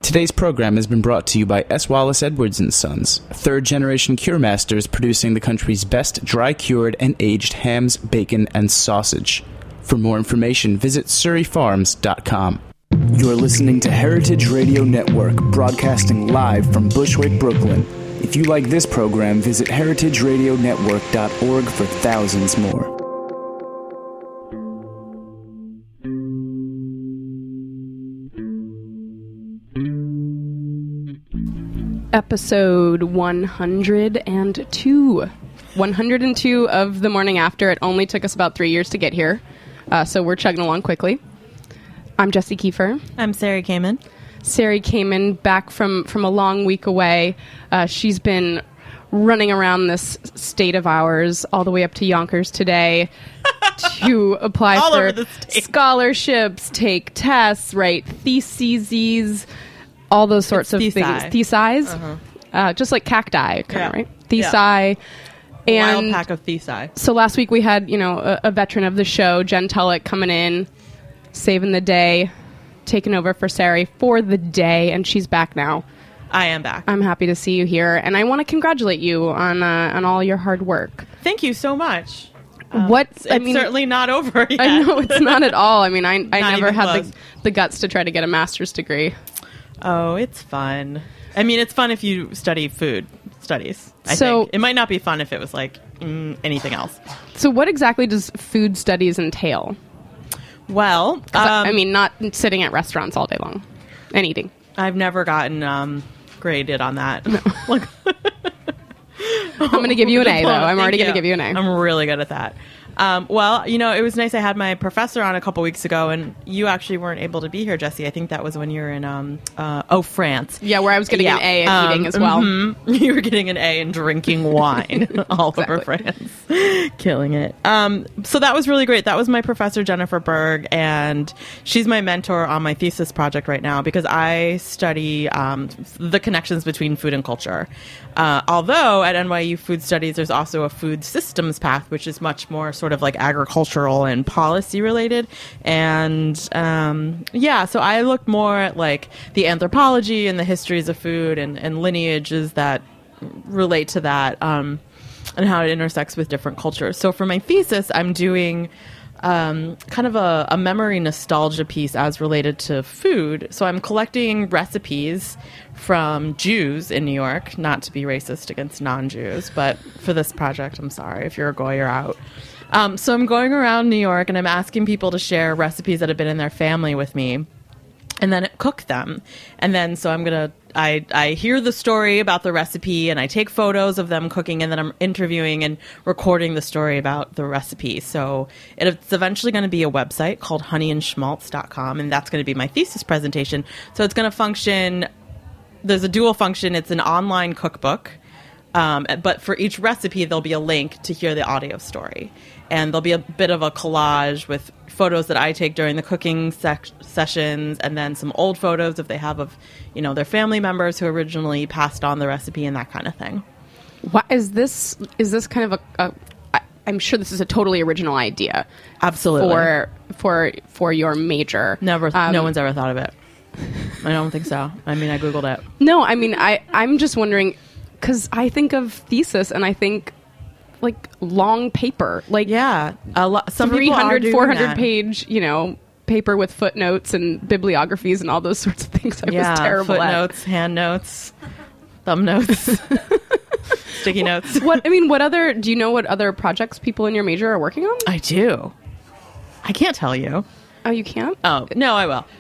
Today's program has been brought to you by S. Wallace Edwards & Sons, third-generation cure masters producing the country's best dry-cured and aged hams, bacon, and sausage. For more information, visit surreyfarms.com. You're listening to Heritage Radio Network, broadcasting live from Bushwick, Brooklyn. If you like this program, visit heritageradionetwork.org for thousands more. Episode 102. 102 of The Morning After. It only took us about 3 years to get here, so we're chugging along quickly. I'm Jessie Kiefer. I'm Sari Kamen. Sari Kamen, back from a long week away. She's been running around this state of ours all the way up to Yonkers today to apply for scholarships, take tests, write theses, all those sorts of things. Theses? Uh-huh. Just like cacti, kind of, right? Thesi. Yeah. Wild pack of thesi. So last week we had, a veteran of the show, Jen Tullock, coming in, saving the day, taking over for Sari for the day, and she's back now. I am back. I'm happy to see you here, and I want to congratulate you on all your hard work. Thank you so much. It's certainly not over yet. I know it's not at all. I mean, I never had the guts to try to get a master's degree. Oh, it's fun. I mean, it's fun if you study food studies. I think. It might not be fun if it was like anything else. So what exactly does food studies entail? Well, not sitting at restaurants all day long and eating. I've never gotten graded on that. No. I'm going to give you an A, though. I'm already going to give you an A. I'm really good at that. Well, it was nice. I had my professor on a couple weeks ago, and you actually weren't able to be here, Jessie. I think that was when you were in, France. Yeah, where I was getting an A and eating as well. Mm-hmm. You were getting an A and drinking wine all over France. Killing it. So that was really great. That was my professor, Jennifer Berg, and she's my mentor on my thesis project right now because I study the connections between food and culture. Although at NYU Food Studies, there's also a food systems path, which is much more sort of like agricultural and policy related. And so I look more at like the anthropology and the histories of food and lineages that relate to that and how it intersects with different cultures. So for my thesis, I'm doing kind of a memory nostalgia piece as related to food. So I'm collecting recipes from Jews in New York, not to be racist against non-Jews, but for this project, I'm sorry. If you're a goy, you're out. So I'm going around New York and I'm asking people to share recipes that have been in their family with me and then cook them. And then so I hear the story about the recipe and I take photos of them cooking and then I'm interviewing and recording the story about the recipe. So it's eventually going to be a website called honeyandschmaltz.com, and that's going to be my thesis presentation. So it's going to function. There's a dual function. It's an online cookbook. But for each recipe, there'll be a link to hear the audio story. And there'll be a bit of a collage with photos that I take during the cooking sessions, and then some old photos if they have of, their family members who originally passed on the recipe and that kind of thing. What is this kind of I'm sure this is a totally original idea. Absolutely. For your major. Never, no one's ever thought of it. I don't think so. I mean, I Googled it. No, I mean, I'm just wondering, because I think of thesis and I think like long paper, like a lot. Some 300, 400 page, paper with footnotes and bibliographies and all those sorts of things. I was terrible footnotes, hand notes, thumb notes, sticky notes. Do you know what other projects people in your major are working on? I do. I can't tell you. Oh, you can't? Oh, no, I will.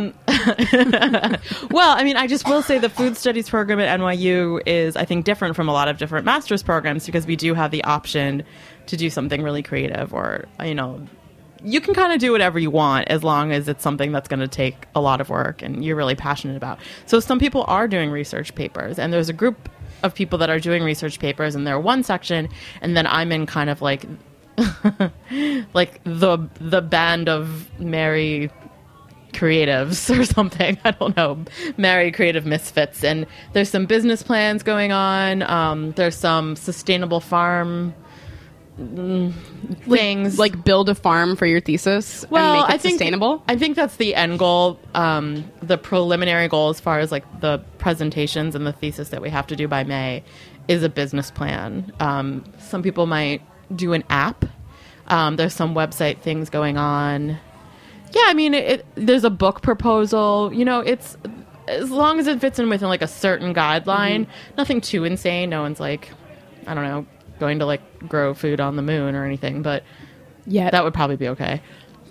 Well, I mean, I just will say the food studies program at NYU is, I think, different from a lot of different master's programs because we do have the option to do something really creative or, you can kind of do whatever you want as long as it's something that's going to take a lot of work and you're really passionate about. So some people are doing research papers, and there's a group of people that are doing research papers, and they're one section, and then I'm in kind of like like the band of merry creatives or something. I don't know. Merry creative misfits. And there's some business plans going on. There's some sustainable farm things like build a farm for your thesis and make it sustainable. I think that's the end goal. The preliminary goal, as far as like the presentations and the thesis that we have to do by May, is a business plan. Some people might do an app. There's some website things going on. Yeah, I mean, there's a book proposal. You know, it's as long as it fits in within like a certain guideline, nothing too insane. No one's like, I don't know, going to like grow food on the moon or anything, but yeah, that would probably be okay.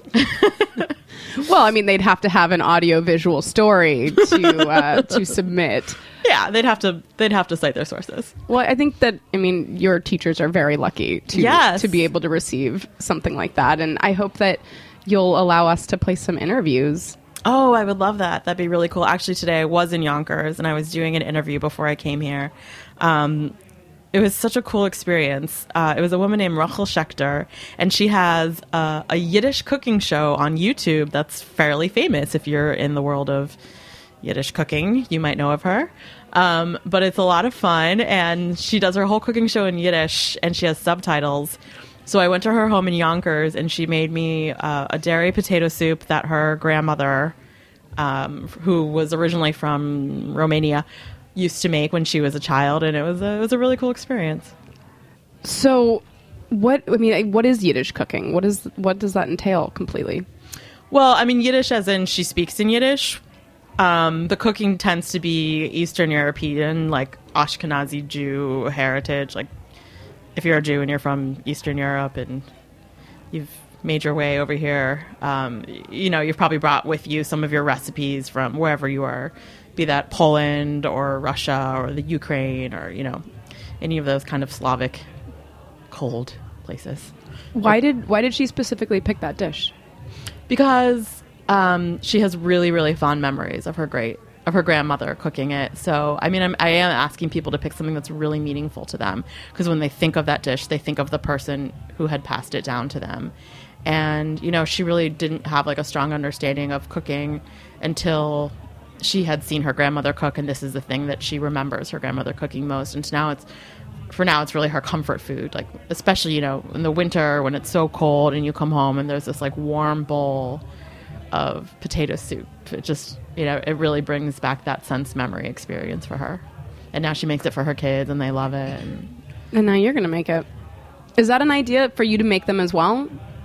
Well, I mean, they'd have to have an audio visual story to submit. Yeah, they'd have to cite their sources. Well, I think that, I mean, your teachers are very lucky to be able to receive something like that, and I hope that you'll allow us to play some interviews. Oh, I would love that. That'd be really cool. Actually, today I was in Yonkers and I was doing an interview before I came here. It was such a cool experience. It was a woman named Rachel Schechter, and she has a Yiddish cooking show on YouTube that's fairly famous. If you're in the world of Yiddish cooking, you might know of her. But it's a lot of fun, and she does her whole cooking show in Yiddish, and she has subtitles. So I went to her home in Yonkers, and she made me a dairy potato soup that her grandmother, who was originally from Romania, used to make when she was a child, and it was a really cool experience. So, what is Yiddish cooking? What does that entail completely? Well, I mean, Yiddish as in she speaks in Yiddish. The cooking tends to be Eastern European, like Ashkenazi Jew heritage. Like, if you're a Jew and you're from Eastern Europe and you've made your way over here, you've probably brought with you some of your recipes from wherever you are, be that Poland or Russia or the Ukraine or, any of those kind of Slavic cold places. Why did she specifically pick that dish? Because she has really, really fond memories of her grandmother cooking it. So, I mean, I am asking people to pick something that's really meaningful to them, because when they think of that dish, they think of the person who had passed it down to them. And, she really didn't have like a strong understanding of cooking until she had seen her grandmother cook, and this is the thing that she remembers her grandmother cooking most. And now it's really her comfort food, like especially, in the winter when it's so cold and you come home and there's this like warm bowl of potato soup. It just, it really brings back that sense memory experience for her. And now she makes it for her kids and they love it. And now you're going to make it. Is that an idea for you to make them as well?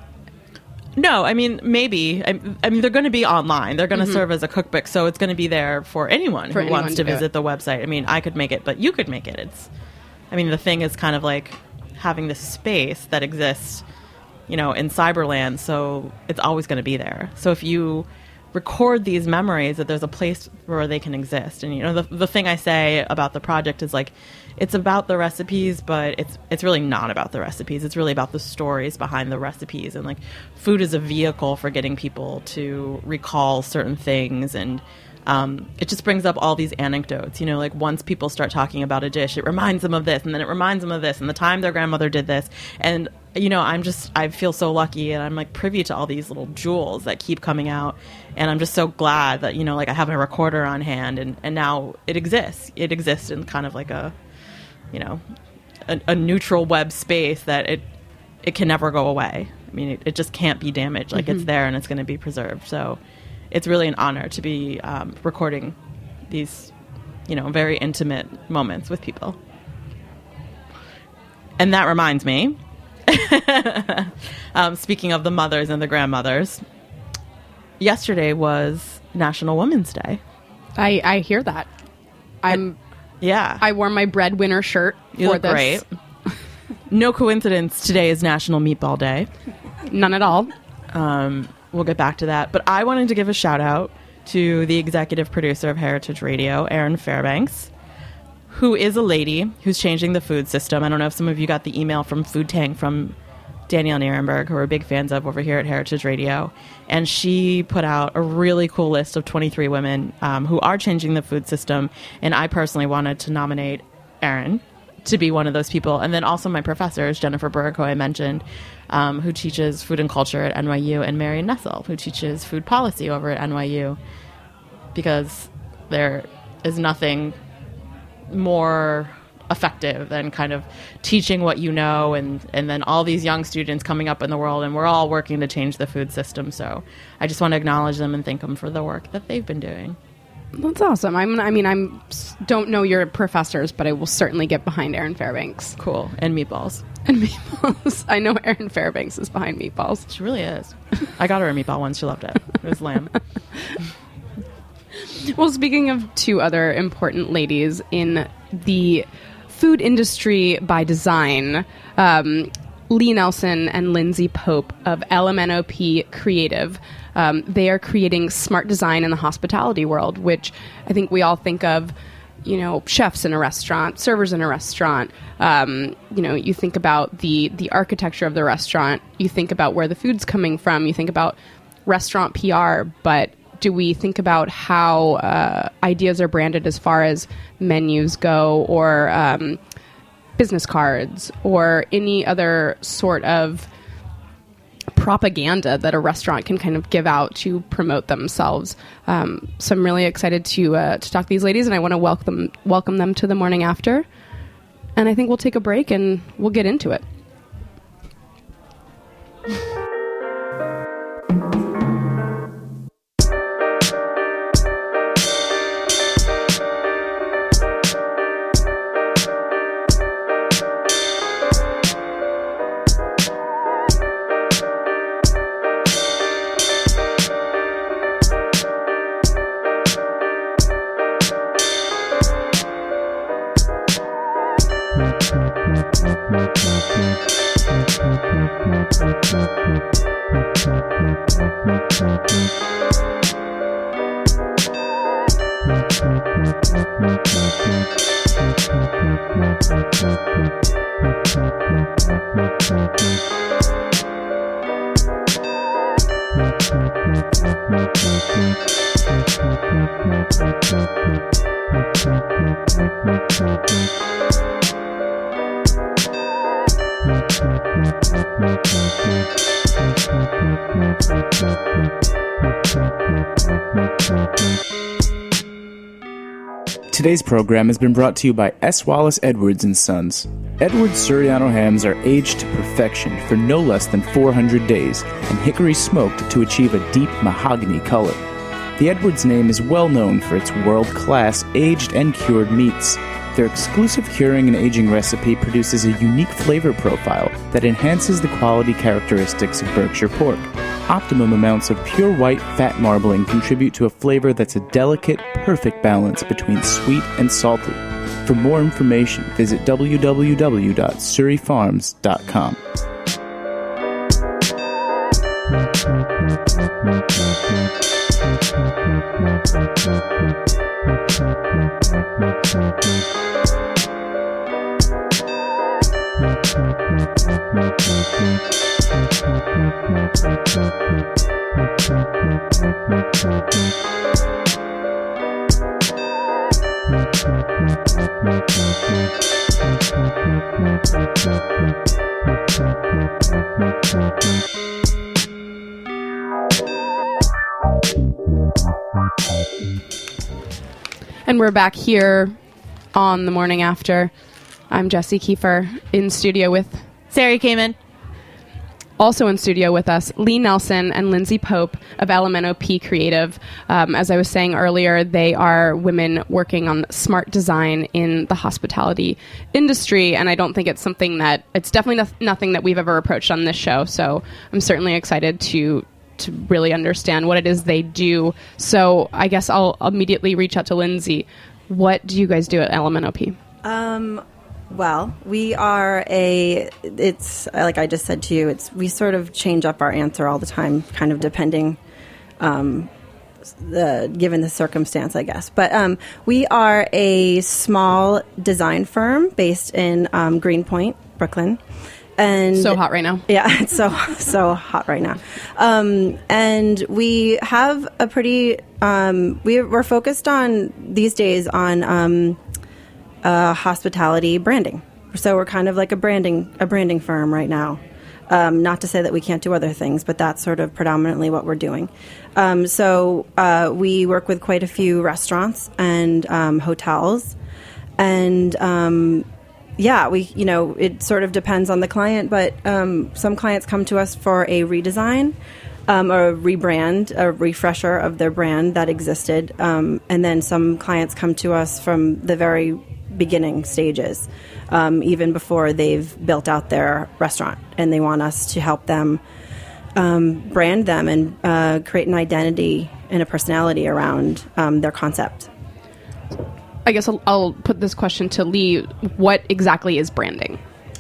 No, I mean, maybe. I mean, they're going to be online. They're going to serve as a cookbook, so it's going to be there for anyone who wants to visit the website. I mean, I could make it, but you could make it. The thing is kind of like having this space that exists, in Cyberland, so it's always going to be there. So if you record these memories, that there's a place where they can exist. And, the thing I say about the project is like, it's about the recipes, but it's really not about the recipes. It's really about the stories behind the recipes. And like, food is a vehicle for getting people to recall certain things. And it just brings up all these anecdotes. Like once people start talking about a dish, it reminds them of this, and then it reminds them of this, and the time their grandmother did this. And, I feel so lucky, and I'm like privy to all these little jewels that keep coming out. And I'm just so glad that, I have a recorder on hand, and now it exists. It exists in kind of like a neutral web space that it can never go away. I mean, it just can't be damaged. Like it's there and it's going to be preserved. So it's really an honor to be recording these, very intimate moments with people. And that reminds me, speaking of the mothers and the grandmothers, yesterday was National Women's Day. I hear that. Yeah. I wore my breadwinner shirt you for look this. Great. No coincidence, today is National Meatball Day. None at all. We'll get back to that. But I wanted to give a shout out to the executive producer of Heritage Radio, Erin Fairbanks, who is a lady who's changing the food system. I don't know if some of you got the email from Food Tank from Danielle Nierenberg, who we're big fans of over here at Heritage Radio. And she put out a really cool list of 23 women who are changing the food system. And I personally wanted to nominate Erin to be one of those people. And then also my professors, Jennifer Berg, who I mentioned, who teaches food and culture at NYU, and Marion Nessel, who teaches food policy over at NYU. Because there is nothing more effective and kind of teaching what you know, and then all these young students coming up in the world, and we're all working to change the food system. So I just want to acknowledge them and thank them for the work that they've been doing. That's awesome. I don't know your professors, but I will certainly get behind Erin Fairbanks. Cool. And meatballs. And meatballs. I know Erin Fairbanks is behind meatballs. She really is. I got her a meatball once. She loved it. It was lamb. Well, speaking of two other important ladies in the food industry by design, Lee Nelson and Lindsay Pope of LMNOP Creative. They are creating smart design in the hospitality world, which I think we all think of, chefs in a restaurant, servers in a restaurant. You think about the architecture of the restaurant. You think about where the food's coming from. You think about restaurant PR, but do we think about how ideas are branded as far as menus go, or business cards, or any other sort of propaganda that a restaurant can kind of give out to promote themselves? So I'm really excited to talk to these ladies, and I want to welcome them to the Morning After. And I think we'll take a break and we'll get into it. Today's program has been brought to you by S. Wallace Edwards & Sons. Edwards Suriano hams are aged to perfection for no less than 400 days and hickory smoked to achieve a deep mahogany color. The Edwards name is well known for its world-class aged and cured meats. Their exclusive curing and aging recipe produces a unique flavor profile that enhances the quality characteristics of Berkshire pork. Optimum amounts of pure white fat marbling contribute to a flavor that's a delicate, perfect balance between sweet and salty. For more information, visit www.surreyfarms.com. And we're back here on The Morning After. I'm Jessie Kiefer, in studio with Sari Kamen. Also in studio with us, Lee Nelson and Lindsay Pope of LMNOP Creative. As I was saying earlier, they are women working on smart design in the hospitality industry, and I don't think it's something that, it's definitely nothing that we've ever approached on this show, so I'm certainly excited to really understand what it is they do. So I guess I'll immediately reach out to Lindsay. What do you guys do at LMNOP? Well, we are it's like I just said to you, we sort of change up our answer all the time, kind of depending, given the circumstance, I guess. But we are a small design firm based in Greenpoint, Brooklyn. And so hot right now. Yeah, it's so hot right now. And we have a pretty, we're focused on, these days, on hospitality branding. So we're kind of like a branding firm right now. Not to say that we can't do other things, but that's sort of predominantly what we're doing. So we work with quite a few restaurants and hotels, and it sort of depends on the client, but some clients come to us for a redesign, a rebrand, a refresher of their brand that existed, and then some clients come to us from the very beginning stages, even before they've built out their restaurant, and they want us to help them brand them and create an identity and a personality around their concept. I guess I'll put this question to Lee. What exactly is branding?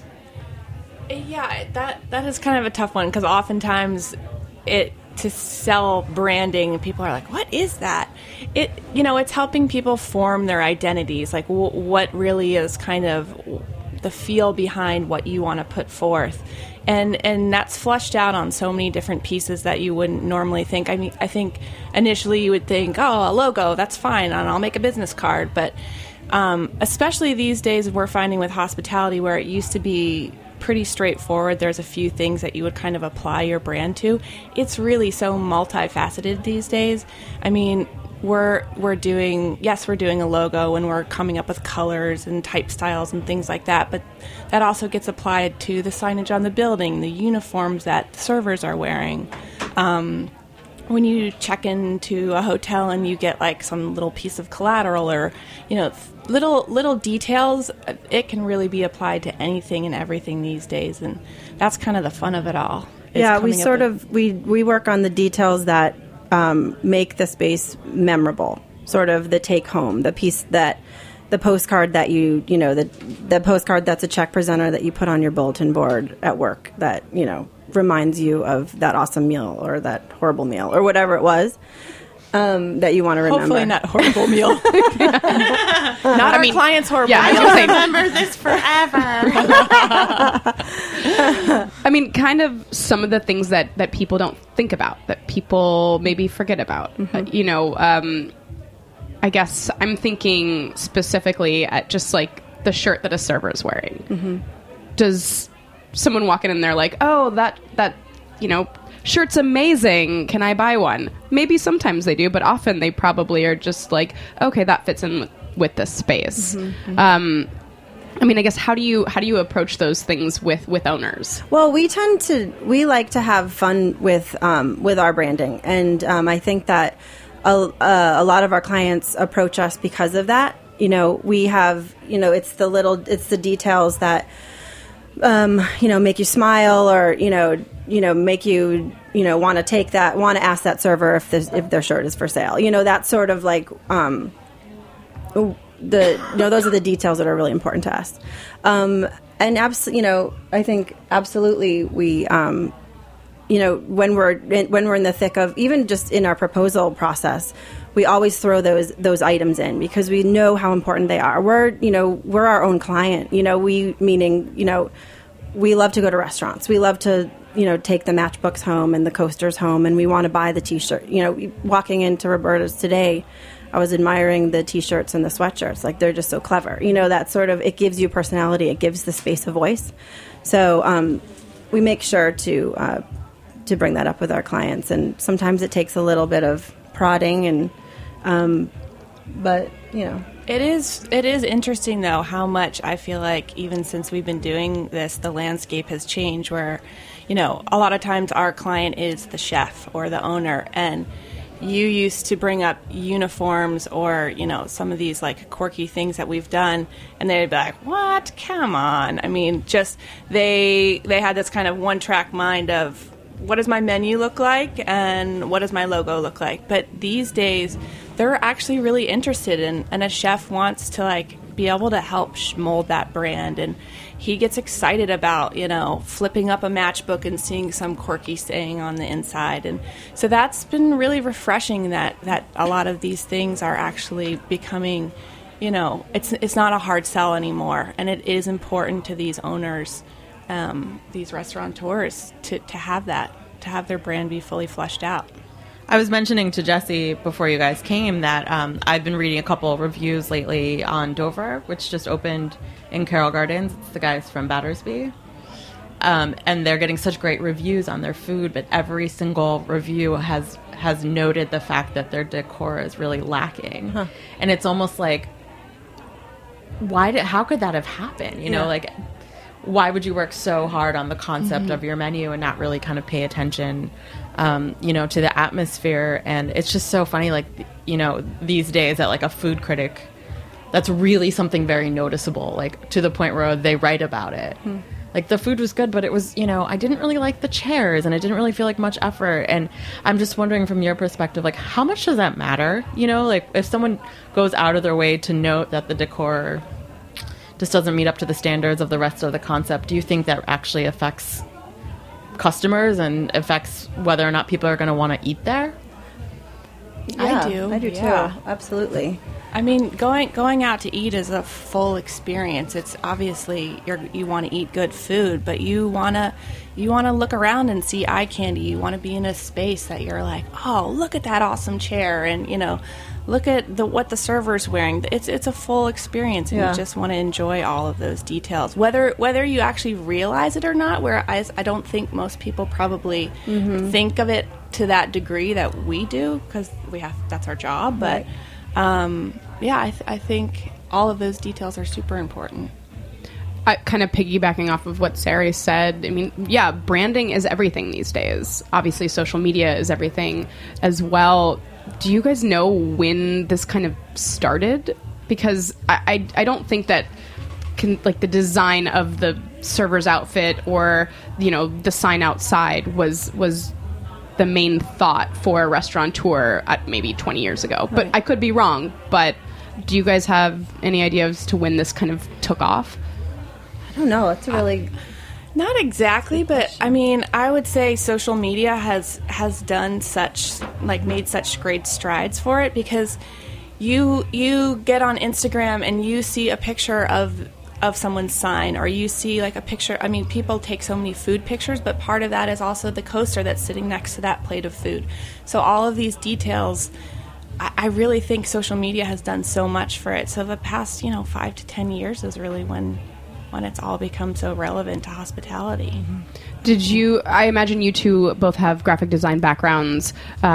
Yeah, that is kind of a tough one, because oftentimes to sell branding, people are like, what is that? It's helping people form their identities, like what really is kind of the feel behind what you want to put forth. And that's fleshed out on so many different pieces that you wouldn't normally think. I mean, I think initially you would think, oh, a logo, that's fine, and I'll make a business card. But especially these days, we're finding with hospitality, where it used to be pretty straightforward, there's a few things that you would kind of apply your brand to. It's really so multifaceted these days. I mean, we're doing a logo, and we're coming up with colors and type styles and things like that, but that also gets applied to the signage on the building, the uniforms that the servers are wearing. When you check into a hotel and you get like some little piece of collateral, or little details, it can really be applied to anything and everything these days, and that's kind of the fun of it all. Yeah, we work on the details that make the space memorable, sort of the take home, the piece that the postcard that the postcard that's a check presenter that you put on your bulletin board at work that reminds you of that awesome meal or that horrible meal or whatever it was that you want to remember. Hopefully not horrible meal. Not our clients' horrible meal. I remember this forever. I mean, kind of some of the things that people don't think about, that people maybe forget about. Mm-hmm. I guess I'm thinking specifically at just like the shirt that a server is wearing. Mm-hmm. Does someone walk in and they're like, oh, that shirt's amazing, can I buy one? Maybe sometimes they do, but often they probably are just like, okay, that fits in with this space. Mm-hmm. I mean, I guess how do you approach those things with owners? Well, we like to have fun with our branding, and I think that a lot of our clients approach us because of that. We have it's the details that make you smile, or make you want to ask that server if their shirt is for sale. That sort of like those are the details that are really important to us. And I think absolutely we when we're in the thick of, even just in our proposal process, we always throw those items in because we know how important they are. We're our own client. We love to go to restaurants. We love to take the matchbooks home and the coasters home, and we want to buy the T-shirt. Walking into Roberta's today, I was admiring the T-shirts and the sweatshirts. Like, they're just so clever. That sort of, it gives you personality. It gives the space a voice. So we make sure to bring that up with our clients, and sometimes it takes a little bit of prodding, but It is interesting, though, how much I feel like even since we've been doing this, the landscape has changed where, a lot of times our client is the chef or the owner, and you used to bring up uniforms or, some of these like quirky things that we've done, and they'd be like, what? Come on. I mean, just they had this kind of one-track mind of, what does my menu look like and what does my logo look like? But these days, they're actually really interested in, and a chef wants to like be able to help mold that brand, and he gets excited about flipping up a matchbook and seeing some quirky saying on the inside. And so that's been really refreshing that a lot of these things are actually becoming, it's not a hard sell anymore, and it is important to these owners, these restaurateurs, to have that, to have their brand be fully fleshed out. I was mentioning to Jesse before you guys came that I've been reading a couple of reviews lately on Dover, which just opened in Carroll Gardens. It's the guys from Battersby. And they're getting such great reviews on their food, but every single review has noted the fact that their decor is really lacking. Huh. And it's almost like how could that have happened? You know, like, why would you work so hard on the concept of your menu and not really kind of pay attention, you know, to the atmosphere? And it's just so funny, like, you know, these days that like a food critic, that's really something very noticeable, like to the point where they write about it. Like, the food was good, but it was, you know, I didn't really like the chairs and it didn't really feel like much effort. And I'm just wondering from your perspective, like, how much does that matter? You know, like, if someone goes out of their way to note that the decor just doesn't meet up to the standards of the rest of the concept, do you think that actually affects customers and affects whether or not people are going to want to eat there? Yeah, I do too. yeah. Absolutely. I mean, going out to eat is a full experience. It's obviously you want to eat good food, but you want to look around and see eye candy. You want to be in a space that you're like, oh, look at that awesome chair, and you know, look at what the server's wearing. It's a full experience, and you just want to enjoy all of those details, whether you actually realize it or not. Whereas I don't think most people probably think of it to that degree that we do, because that's our job. But I think all of those details are super important. Kind of piggybacking off of what Sari said, I mean, yeah, branding is everything these days. Obviously, social media is everything as well. Do you guys know when this kind of started? Because I don't think that like the design of the server's outfit or, you know, the sign outside was the main thought for a restaurateur at maybe 20 years ago. But I could be wrong. But do you guys have any idea as to when this kind of took off? I don't know. It's a really... Not exactly, but I mean, I would say social media has done made such great strides for it, because you get on Instagram and you see a picture of someone's sign, or you see like a picture. I mean, people take so many food pictures, but part of that is also the coaster that's sitting next to that plate of food. So all of these details, I really think social media has done so much for it. So the past, 5 to 10 years is really when it's all become so relevant to hospitality. I imagine you two both have graphic design backgrounds.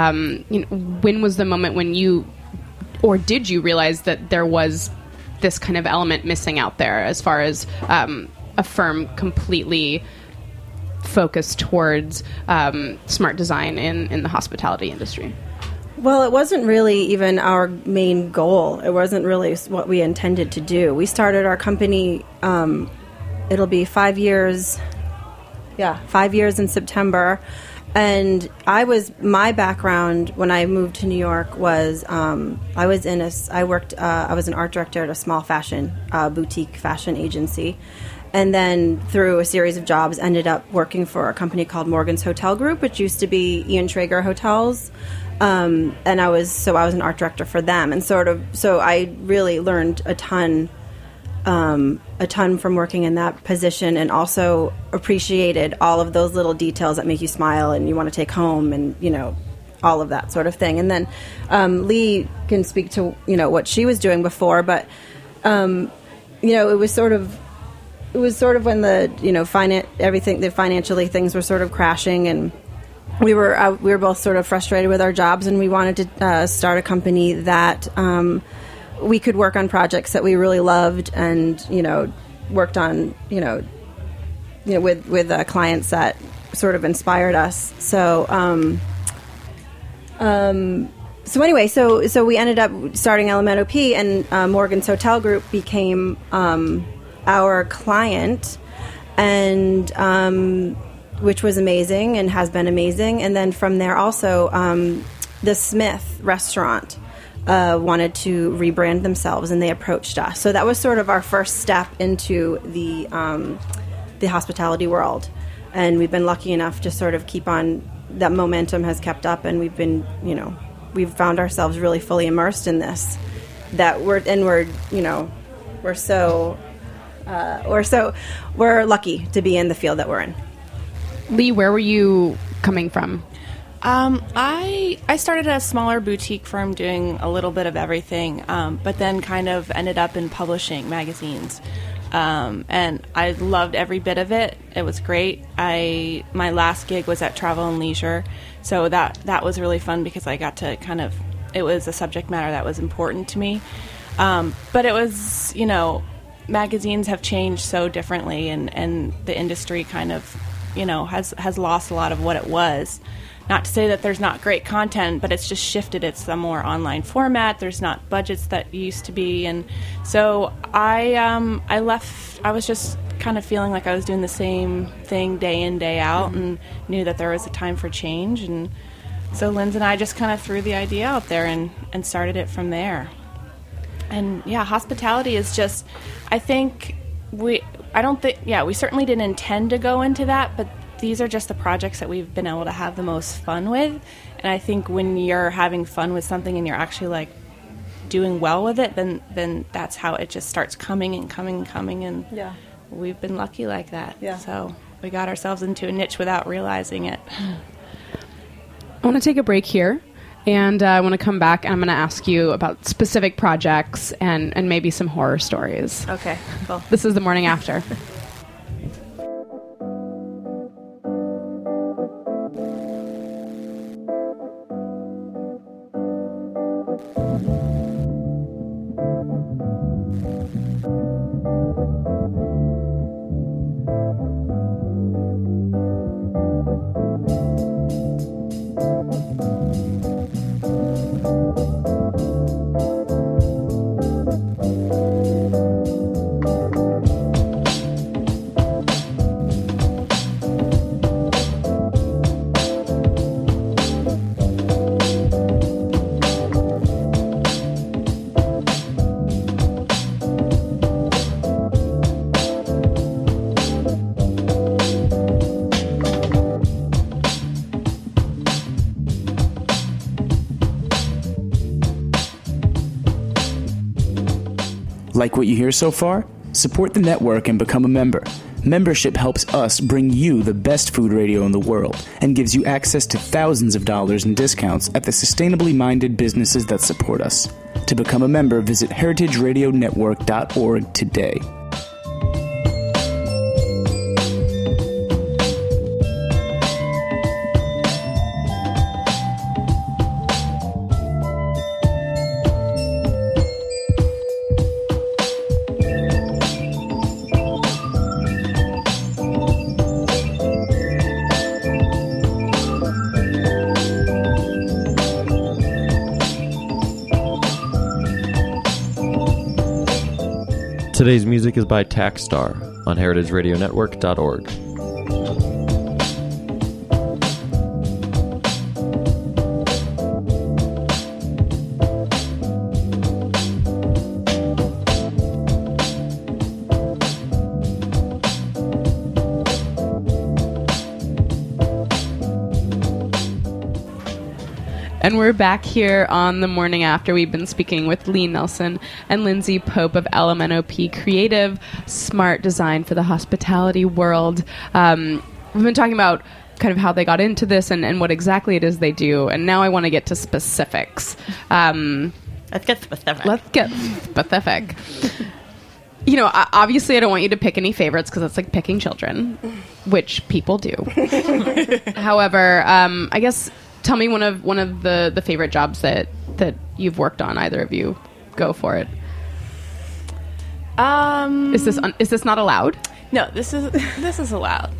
When was the moment when did you realize that there was this kind of element missing out there, as far as a firm completely focused towards smart design in the hospitality industry? Well, it wasn't really even our main goal. It wasn't really what we intended to do. We started our company, it'll be 5 years. Yeah, 5 years in September. And my background when I moved to New York was, I was an art director at a small fashion, boutique fashion agency. And then through a series of jobs, ended up working for a company called Morgan's Hotel Group, which used to be Ian Traeger Hotels. And I was an art director for them, and so I really learned a ton from working in that position, and also appreciated all of those little details that make you smile and you want to take home, and all of that sort of thing. And then Lee can speak to what she was doing before, but it was sort of when the financially things were sort of crashing, and we were both sort of frustrated with our jobs, and we wanted to start a company that we could work on projects that we really loved, and worked on with clients that sort of inspired us. So anyway, so we ended up starting LMNOP, and Morgan's Hotel Group became our client, and which was amazing and has been amazing. And then from there also, the Smith restaurant wanted to rebrand themselves, and they approached us. So that was sort of our first step into the hospitality world. And we've been lucky enough to sort of keep on, that momentum has kept up, and we've been, we've found ourselves really fully immersed in this. We're lucky to be in the field that we're in. Lee, where were you coming from? I started at a smaller boutique firm doing a little bit of everything, but then kind of ended up in publishing magazines. And I loved every bit of it. It was great. My last gig was at Travel and Leisure, so that was really fun because I got to it was a subject matter that was important to me. But it was, magazines have changed so differently, and the industry kind of, has lost a lot of what it was. Not to say that there's not great content, but it's just shifted. It's a more online format. There's not budgets that used to be. And so I left. I was just kind of feeling like I was doing the same thing day in, day out, and knew that there was a time for change. And so Linz and I just kind of threw the idea out there and started it from there. And yeah, hospitality is just, we certainly didn't intend to go into that, but these are just the projects that we've been able to have the most fun with. And I think when you're having fun with something and you're actually like doing well with it, then that's how it just starts coming and coming and coming. And we've been lucky like that. Yeah. So we got ourselves into a niche without realizing it. I want to take a break here. And I want to come back and I'm going to ask you about specific projects and maybe some horror stories. Okay, cool. This is The Morning After. Like what you hear so far? Support the network and become a member. Membership helps us bring you the best food radio in the world and gives you access to thousands of dollars in discounts at the sustainably minded businesses that support us. To become a member, visit heritageradionetwork.org today. Today's music is by Taxstar on heritageradionetwork.org. And we're back here on The Morning After. We've been speaking with Lee Nelson and Lindsay Pope of LMNOP Creative, smart design for the hospitality world. We've been talking about kind of how they got into this and what exactly it is they do. And now I want to get to specifics. Let's get specific. Obviously I don't want you to pick any favorites because it's like picking children, which people do. However, I guess... Tell me one of the favorite jobs that you've worked on. Either of you, go for it. Is this not allowed? No, this is allowed.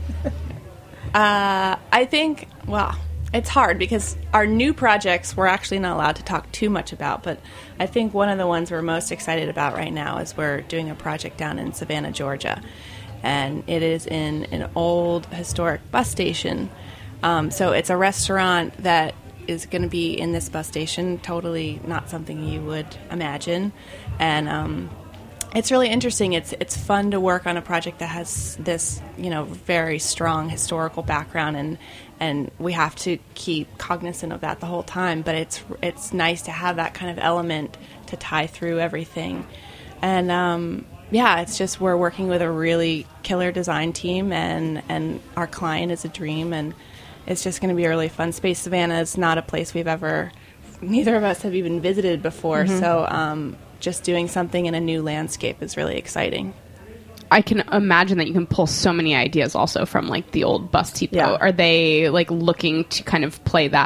I think. Well, it's hard because our new projects we're actually not allowed to talk too much about. But I think one of the ones we're most excited about right now is we're doing a project down in Savannah, Georgia, and it is in an old historic bus station. So it's a restaurant that is going to be in this bus station, totally not something you would imagine. And it's really interesting. It's fun to work on a project that has this, very strong historical background, and we have to keep cognizant of that the whole time. But it's nice to have that kind of element to tie through everything. And it's just we're working with a really killer design team, and our client is a dream, and it's just going to be a really fun space. Savannah is not a place neither of us have even visited before, so just doing something in a new landscape is really exciting. I can imagine that you can pull so many ideas also from like the old bus depot. Yeah. Are they like looking to kind of play that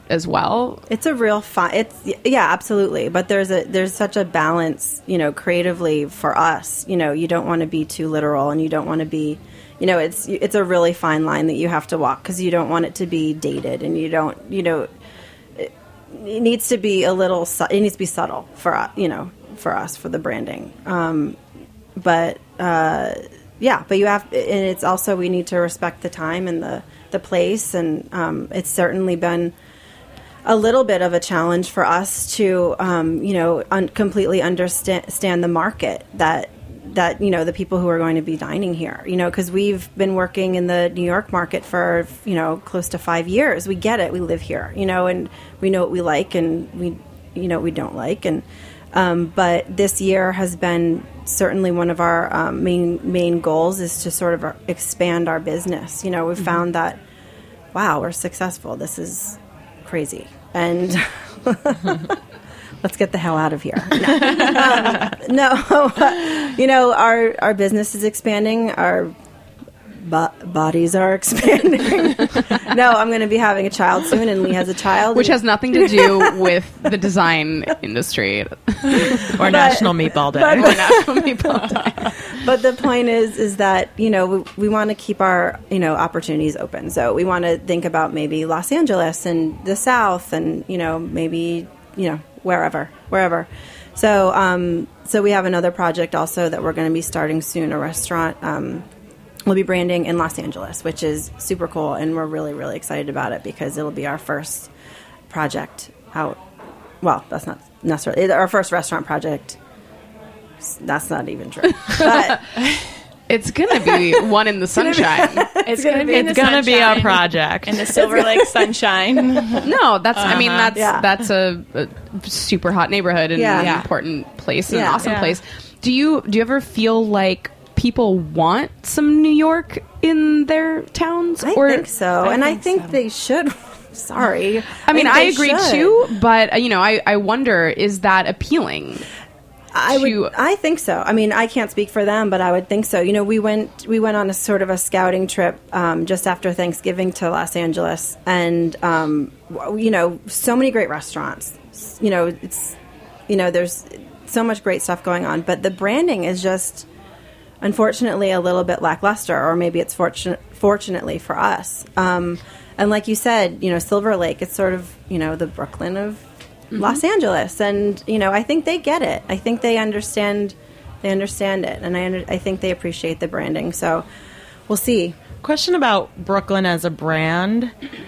as well. It's a real fun. Yeah, absolutely. But there's such a balance, creatively for us. You don't want to be too literal, and you don't want to be, it's a really fine line that you have to walk, because you don't want it to be dated, and you don't, it needs to be it needs to be subtle for us, for the branding. But you have, and it's also, we need to respect the time and the place, and it's certainly been a little bit of a challenge for us to, completely understand the market that the people who are going to be dining here, because we've been working in the New York market for, close to 5 years. We get it. We live here, and we know what we like, and we don't like. And, but this year has been certainly one of our main goals, is to sort of expand our business. We've found that, wow, we're successful. This is crazy, and let's get the hell out of here. No, our business is expanding. Our bodies are expanding. No, I'm going to be having a child soon, and Lee has a child, which has nothing to do with the design industry or National Meatball Day. But the point is that we want to keep our opportunities open. So we want to think about maybe Los Angeles and the South, and maybe wherever. So we have another project also that we're going to be starting soon. A restaurant. We'll be branding in Los Angeles, which is super cool, and we're really, really excited about it, because it'll be our first project out. Well, that's not necessarily our first restaurant project. That's not even true. But it's going to be one in the sunshine. It's going to be in the It's going to be sunshine. a project in the Silver Lake sunshine. No, that's a super hot neighborhood and an Yeah. important place and an Yeah. awesome Yeah. place. Do you ever feel like people want some New York in their towns? I think so, and I think they should. Sorry, I mean, think I they agree should. too, but I wonder, is that appealing? I think so. I mean, I can't speak for them, but I would think so. We went on a sort of a scouting trip just after Thanksgiving to Los Angeles, and so many great restaurants. There's so much great stuff going on, but the branding is just, unfortunately, a little bit lackluster, or maybe it's fortunately for us. And like you said, Silver Lake, it's sort of, the Brooklyn of Los Angeles. And, I think they get it. I think they understand it. And I think they appreciate the branding. So we'll see. Question about Brooklyn as a brand.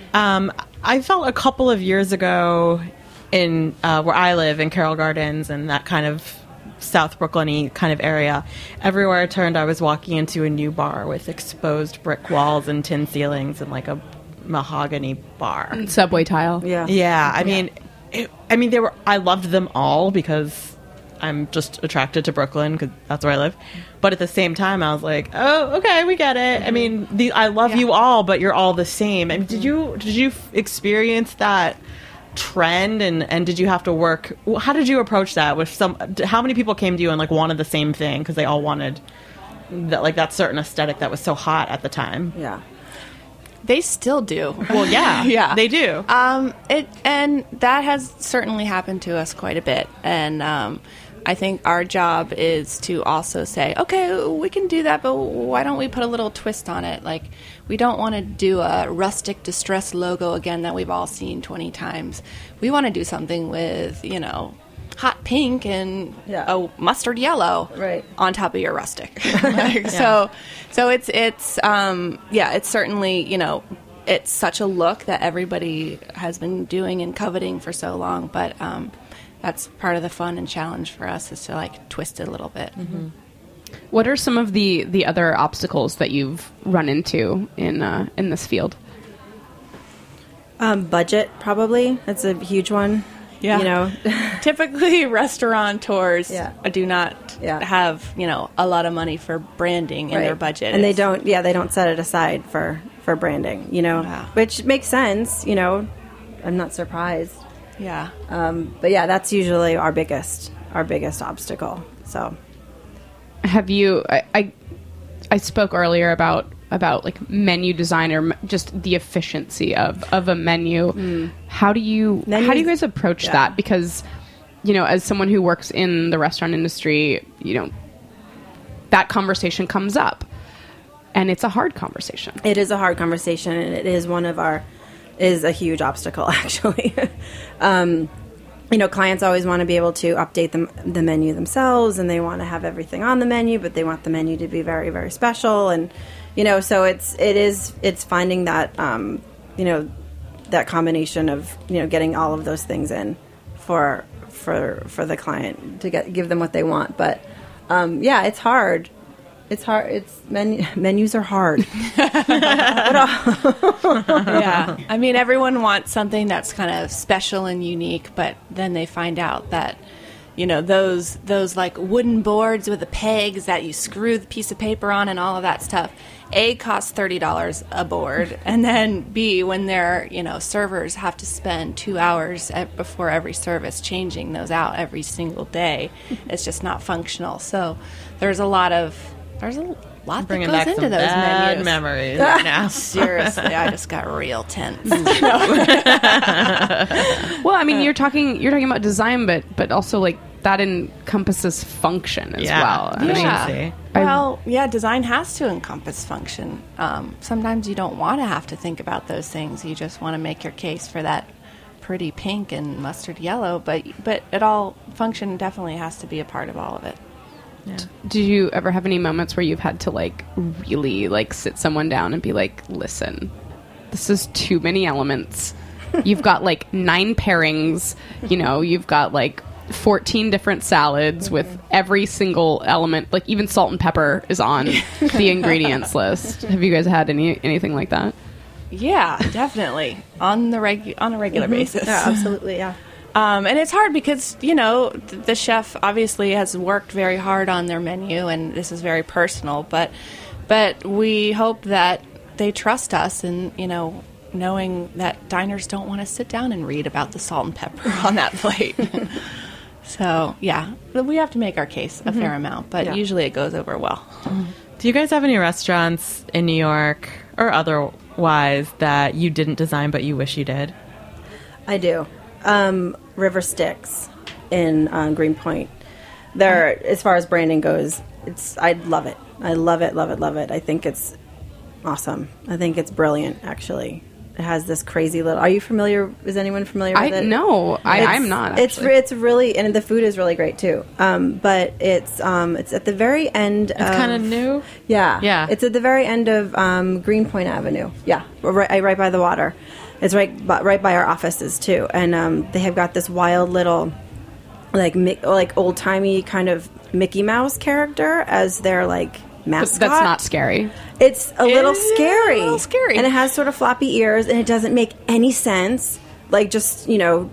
I felt a couple of years ago in where I live, in Carroll Gardens and that kind of South Brooklyn-y kind of area, everywhere I turned, I was walking into a new bar with exposed brick walls and tin ceilings and like a mahogany bar. Subway tile. Yeah. I mean, I loved them all, because I'm just attracted to Brooklyn, because that's where I live. But at the same time, I was like, oh, okay, we get it. I mean, I love you all, but you're all the same. I mean, did you experience that trend, and did you have to work? How did you approach that? How many people came to you and like wanted the same thing because they all wanted that certain aesthetic that was so hot at the time? Yeah. They still do. Well, yeah, Yeah. they do. And that has certainly happened to us quite a bit. And I think our job is to also say, okay, we can do that, but why don't we put a little twist on it? Like, we don't want to do a rustic distress logo again that we've all seen 20 times. We want to do something with, hot pink and a mustard yellow on top of your rustic. So it's certainly, it's such a look that everybody has been doing and coveting for so long, but that's part of the fun and challenge for us, is to like twist it a little bit. Mm-hmm. What are some of the other obstacles that you've run into in this field? Budget, probably. That's a huge one. Yeah. Typically restaurateurs do not have, a lot of money for branding in their budget. And they don't set it aside for branding, which makes sense, I'm not surprised. Yeah. But that's usually our biggest obstacle. So Have you, I spoke earlier about about like menu design or just the efficiency of a menu. How do you guys approach that? Because, you know, as someone who works in the restaurant industry, you know, that conversation comes up, and it's a hard conversation. It is a hard conversation, and it is is a huge obstacle, actually. You know, clients always want to be able to update the menu themselves, and they want to have everything on the menu, but they want the menu to be very, very special. And, you know, so it's finding that, you know, that combination of, you know, getting all of those things in for the client to give them what they want. But, yeah, it's hard. It's hard. Menus are hard. Yeah. I mean, everyone wants something that's kind of special and unique, but then they find out that, you know, those like wooden boards with the pegs that you screw the piece of paper on and all of that stuff, A, costs $30 a board, and then B, when their, you know, servers have to spend 2 hours before every service changing those out every single day, it's just not functional. So there's a lot that Bringing goes back into some those bad menus. memories right now. Seriously, I just got real tense. Well, I mean, you're talking about design, but also like that encompasses function as well. I mean, Yeah. Well, yeah, design has to encompass function. Sometimes you don't want to have to think about those things. You just want to make your case for that pretty pink and mustard yellow, but function definitely has to be a part of all of it. Yeah. do you ever have any moments where you've had to like really like sit someone down and be like, listen, this is too many elements. You've got like 9 pairings, you know, you've got like 14 different salads with every single element, like even salt and pepper is on the ingredients list. Have you guys had anything like that? Yeah, definitely on a regular basis. Yeah, absolutely, yeah. And it's hard because, you know, the chef obviously has worked very hard on their menu, and this is very personal, but we hope that they trust us, and, you know, knowing that diners don't want to sit down and read about the salt and pepper on that plate. So, yeah, we have to make our case a fair amount, but usually it goes over well. Do you guys have any restaurants in New York or otherwise that you didn't design but you wish you did? I do. River Sticks in Greenpoint. There, as far as branding goes, I love it. I love it, love it, love it. I think it's awesome. I think it's brilliant, actually. It has this crazy little... Are you familiar? Is anyone familiar with it? No, I'm not, actually. It's really... And the food is really great, too. But it's at the very end It's kind of new? Yeah. Yeah. It's at the very end of Greenpoint Avenue. Yeah, right by the water. It's right by our offices, too. And they have got this wild little, like old-timey kind of Mickey Mouse character as their, like, mascot. That's not scary. It's a little scary. A little scary. And it has sort of floppy ears, and it doesn't make any sense. Like, just, you know,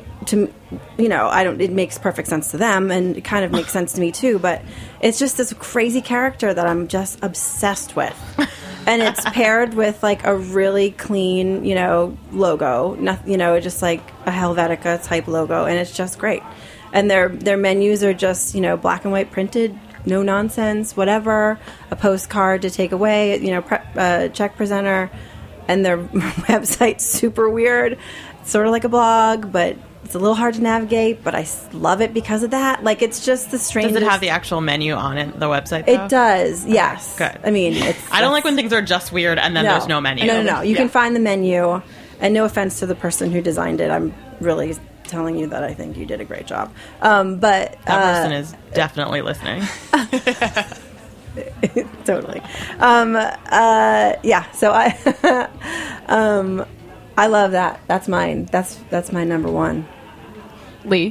it makes perfect sense to them, and it kind of makes sense to me, too. But it's just this crazy character that I'm just obsessed with. And it's paired with, like, a really clean, you know, logo. Nothing, you know, just like a Helvetica type logo, and it's just great. And their menus are just, you know, black and white printed, no nonsense, whatever. A postcard to take away, you know, check presenter. And their website's super weird. It's sort of like a blog, but it's a little hard to navigate, but I love it because of that. Like, it's just the strangest... Does it have the actual menu on it, the website, though? It does, yes. Good. I mean, I don't like when things are just weird and then there's no menu. No. You can find the menu, and no offense to the person who designed it. I'm really telling you that I think you did a great job. But that person is definitely listening. Totally. Yeah, so I love that. That's mine. That's my number one. Lee?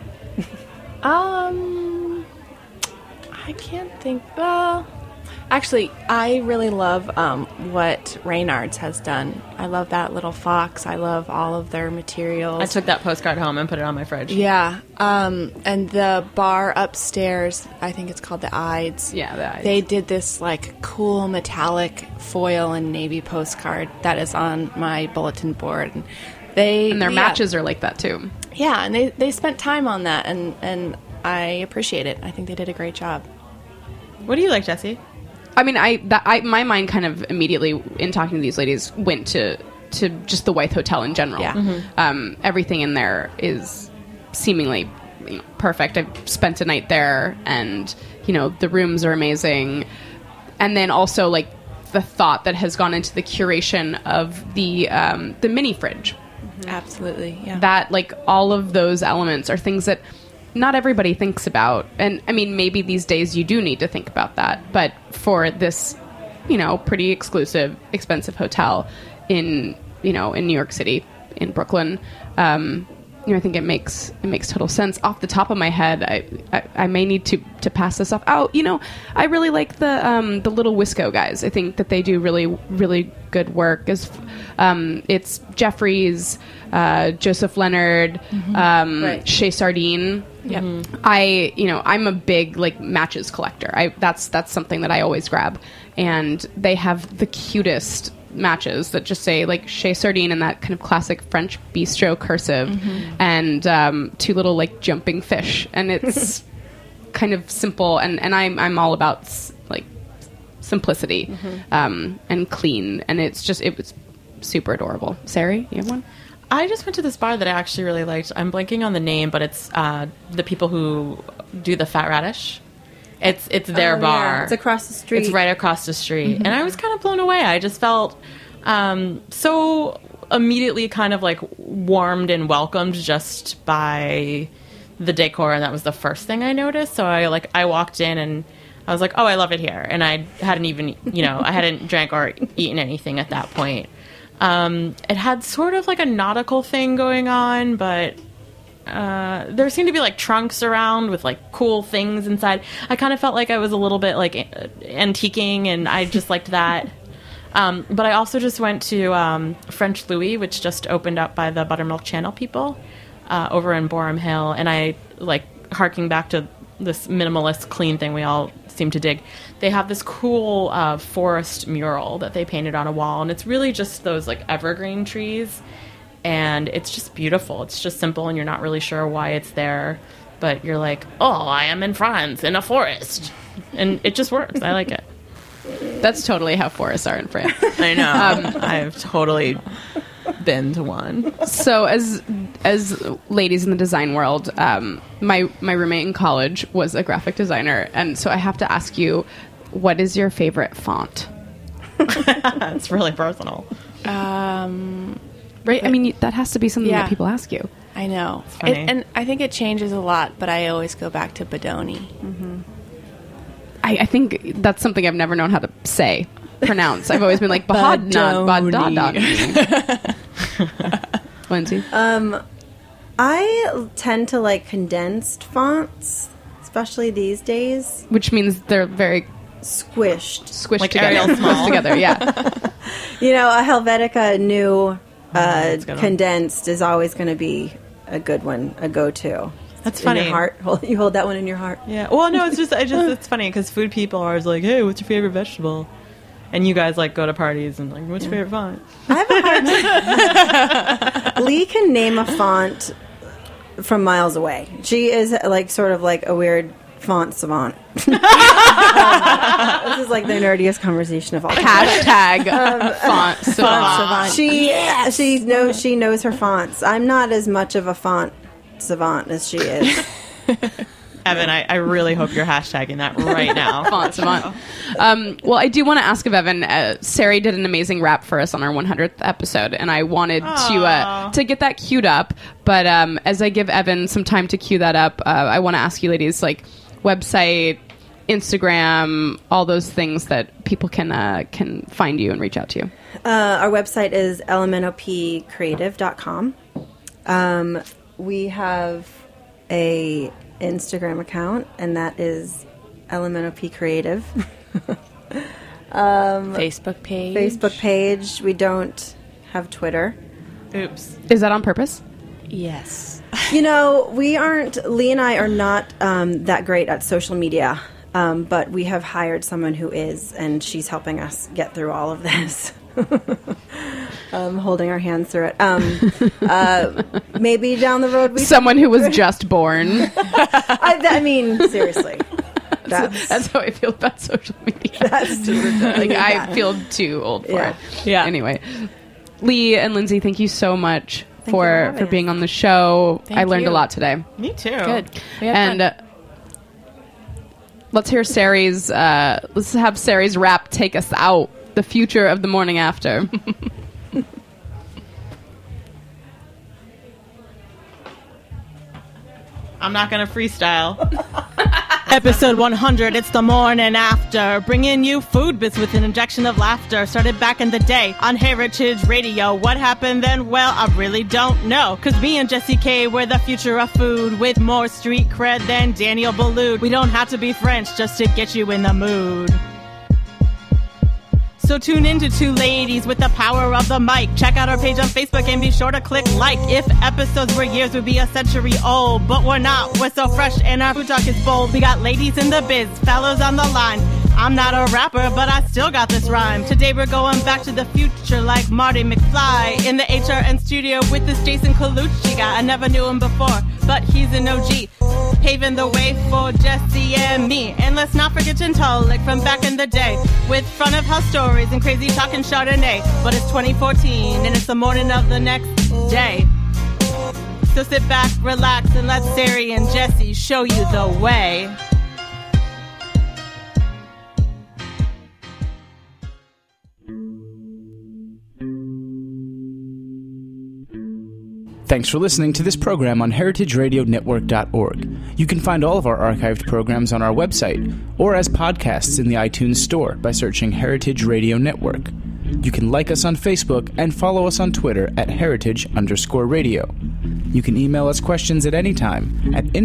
I can't think. Actually, I really love what Reynard's has done. I love that little fox. I love all of their materials. I took that postcard home and put it on my fridge. Yeah. And the bar upstairs, I think it's called the Ides. Yeah, the Ides. They did this like cool metallic foil and navy postcard that is on my bulletin board. And their matches are like that too. Yeah, and they spent time on that, and I appreciate it. I think they did a great job. What do you like, Jesse? my mind kind of immediately, in talking to these ladies, went to just the Wythe Hotel in general. Yeah. Everything in there is seemingly perfect. I've spent a night there, and the rooms are amazing. And then also like the thought that has gone into the curation of the mini fridge. Absolutely, yeah. That, like, all of those elements are things that not everybody thinks about. And I mean, maybe these days you do need to think about that, but for this pretty exclusive, expensive hotel in New York City, in Brooklyn, I think it makes total sense. Off the top of my head, I may need to pass this off. Oh, I really like the Little Wisco guys. I think that they do really, really good work. It's Jeffries, Joseph Leonard, Right. Chez Sardine. Yep. I'm a big like matches collector. That's something that I always grab, and they have the cutest matches that just say like Chez Sardine in that kind of classic French bistro cursive, and two little like jumping fish, and it's kind of simple, and I'm all about like simplicity and clean, and it was super adorable. Sari, you have one? I just went to this bar that I actually really liked. I'm blanking on the name, but it's the people who do the Fat Radish. It's their bar. Yeah. It's across the street. It's right across the street. And I was kind of blown away. I just felt so immediately kind of like warmed and welcomed just by the decor, and that was the first thing I noticed. So I walked in and I was like, oh, I love it here. And I hadn't even, I hadn't drank or eaten anything at that point. It had sort of like a nautical thing going on, but there seemed to be like trunks around with like cool things inside. I kind of felt like I was a little bit like antiquing, and I just liked that. But I also just went to French Louis, which just opened up by the Buttermilk Channel people over in Borum Hill, and I like harking back to this minimalist, clean thing we all seem to dig. They have this cool forest mural that they painted on a wall, and it's really just those like evergreen trees. And it's just beautiful. It's just simple, and you're not really sure why it's there. But you're like, oh, I am in France, in a forest. And it just works. I like it. That's totally how forests are in France. I know. I've totally been to one. So as ladies in the design world, my roommate in college was a graphic designer. And so I have to ask you, what is your favorite font? It's really personal. Right? I mean, that has to be something that people ask you. I know. funny. And I think it changes a lot, but I always go back to Bodoni. I think that's something I've never known how to pronounce. I've always been like, Badoni. Lindsay? I tend to like condensed fonts, especially these days. Which means they're very Squished. like together. Arial small. Close together, yeah. A Helvetica new that's a good one. condensed is always going to be a good one, a go-to. That's In funny. your heart. You hold that one in your heart. Yeah. Well, no, it's funny because food people are always like, hey, what's your favorite vegetable? And you guys like go to parties and like, what's your favorite font? I have a hard time. Lee can name a font from miles away. She is like sort of like a weird font savant. This is like the nerdiest conversation of all time. Hashtag font savant. She knows her fonts. I'm not as much of a font savant as she is. Evan, I really hope you're hashtagging that right now. Font savant. Well, I do want to ask of Evan. Sari did an amazing rap for us on our 100th episode, and I wanted to get that queued up. But as I give Evan some time to queue that up, I want to ask you ladies, like, website, Instagram, all those things that people can find you and reach out to you. Our website is elementopcreative.com. We have a Instagram account, and that is elementopcreative. Facebook page. We don't have Twitter. Oops. Is that on purpose? Yes. Lee and I are not that great at social media, but we have hired someone who is, and she's helping us get through all of this. Holding our hands through it. Maybe down the road Someone who was just born. I mean, seriously. That's how I feel about social media. That's like I feel too old for it. Yeah. Anyway, Lee and Lindsay, thank you so much for for being on the show. I learned a lot today. Me too. Good. And let's hear Sari's. Let's have Sari's rap take us out. The future of the morning after. I'm not going to freestyle. Episode 100, it's the morning after. Bringing you food bits with an injection of laughter. Started back in the day on Heritage Radio. What happened then? Well, I really don't know. Cause me and Jesse K, we're the future of food. With more street cred than Daniel Boulud. We don't have to be French just to get you in the mood. So tune in to two ladies with the power of the mic. Check out our page on Facebook and be sure to click like. If episodes were years, we'd be a century old. But we're not. We're so fresh and our food talk is bold. We got ladies in the biz, fellows on the line. I'm not a rapper, but I still got this rhyme. Today we're going back to the future like Marty McFly. In the HRN studio with this Jason Colucci guy. I never knew him before, but he's an OG. Paving the way for Jesse and me. And let's not forget Gentolic from back in the day. With front of house stories and crazy talking Chardonnay. But it's 2014 and it's the morning of the next day. So sit back, relax, and let Sari and Jesse show you the way. Thanks for listening to this program on heritageradionetwork.org. You can find all of our archived programs on our website or as podcasts in the iTunes Store by searching Heritage Radio Network. You can like us on Facebook and follow us on Twitter at heritage_radio. You can email us questions at any time at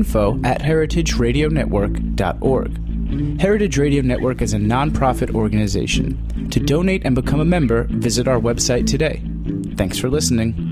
info@heritageradionetwork.org. Heritage Radio Network is a non-profit organization. To donate and become a member, visit our website today. Thanks for listening.